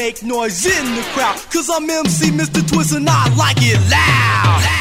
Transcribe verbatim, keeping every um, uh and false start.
make noise in the crowd. Cause I'm M C Mister Twist and I like it loud.